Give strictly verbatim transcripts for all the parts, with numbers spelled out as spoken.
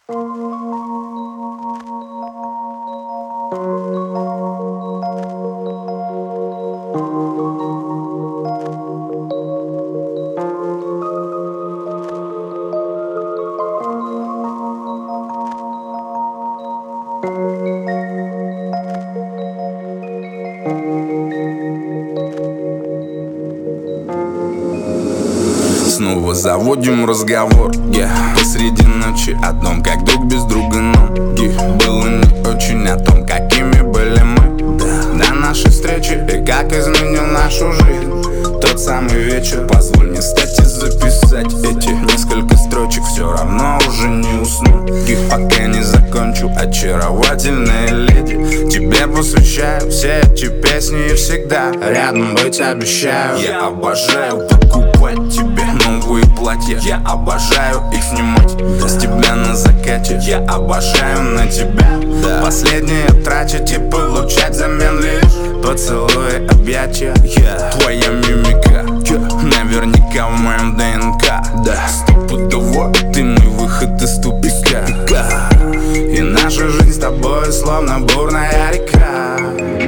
Снова заводим разговор, yeah. Посреди ночи о том, как друг без друга ноги. Было не очень о том, какими были мы, да. До нашей встречи и как изменил нашу жизнь тот самый вечер. Позволь мне, кстати, записать эти несколько строчек. Все равно уже не усну, пока не закончу. Очаровательная леди, тебе посвящаю все эти песни и всегда рядом быть обещаю. Я обожаю покупать тебе новые платья, я обожаю их снимать с тебя на закате. Я обожаю на тебя последнее тратить и получать взамен лишь поцелуи, объятия. yeah. Твоя мимика yeah. наверняка в моем ДНК, да. Стопудово ты мой выход из тупика, и наша жизнь с тобой словно бурная река.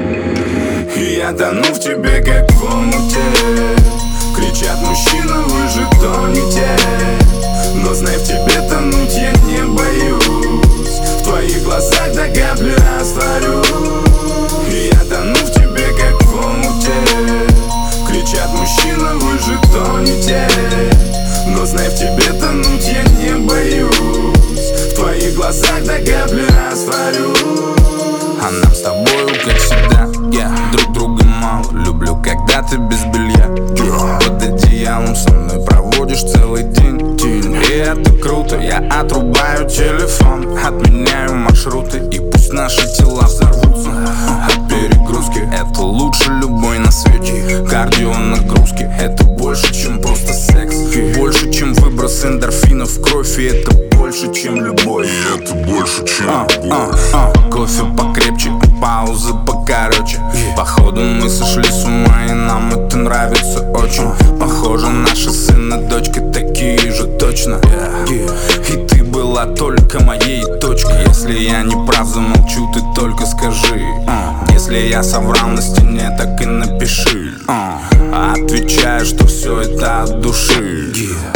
И я тону в тебе, как в омуте. Кричат мужчины, вы же тонете, но знай, в тебе тонуть я не боюсь. В твоих глазах до капли растворюсь. И я тону в тебе, как в омуте. Кричат мужчины, вы же тонете, но знай, в тебе тонуть я не боюсь. В твоих глазах до капли растворюсь. А нам с тобою, как всегда, yeah. друг друга мало. Люблю, когда ты без белья, yeah. под одеялом со мной проводишь целый день, день. И это круто, я отрубаю телефон, отменяю маршруты, и пусть наши тела взорвутся от перегрузки. Это лучше любой на свете кардио нагрузки. Это больше, чем просто секс, больше, чем выброс эндорфинов в кровь. И это больше, чем любовь. И это больше, чем а, любовь. а, а. Кофе покрепче, паузы покороче. Походу мы сошли с ума, и нам это нравится очень. Похоже, наши сын и дочка такие же точно. И ты была только моей точкой. Если я не прав, замолчу, ты только скажи. Если я соврал на стене, так и напиши. Отвечаю, что все это от души.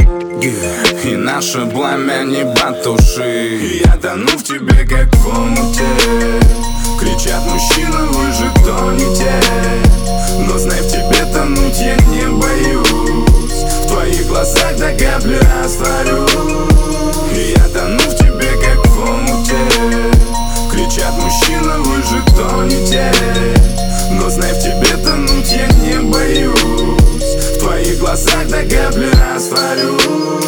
И наше пламя не потуши. Я тону в тебе, как в омуте. Кричат мужчины, вы же тонете, но знай, в тебе тонуть я не боюсь. В твоих глазах до капли растворюсь. И я тону в тебе, как в омуте. Кричат мужчины, вы же тонете, но знай, в тебе тонуть я не боюсь. В твоих глазах до капли растворюсь.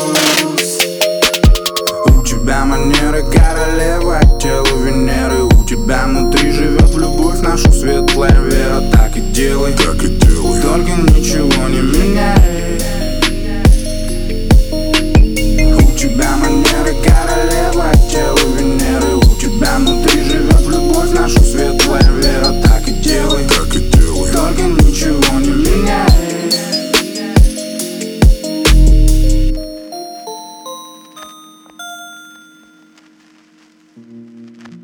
У тебя манеры королевы, тело Венеры. У тебя внутри живет любовь, нашу светлая вера. Так и делай, так и делай, только ничего не меняй. У тебя манеры королевы, тело Венеры. У тебя внутри живет любовь, нашу светлая вера. Так и делай, так и делай, только ничего не меняй. Thank you.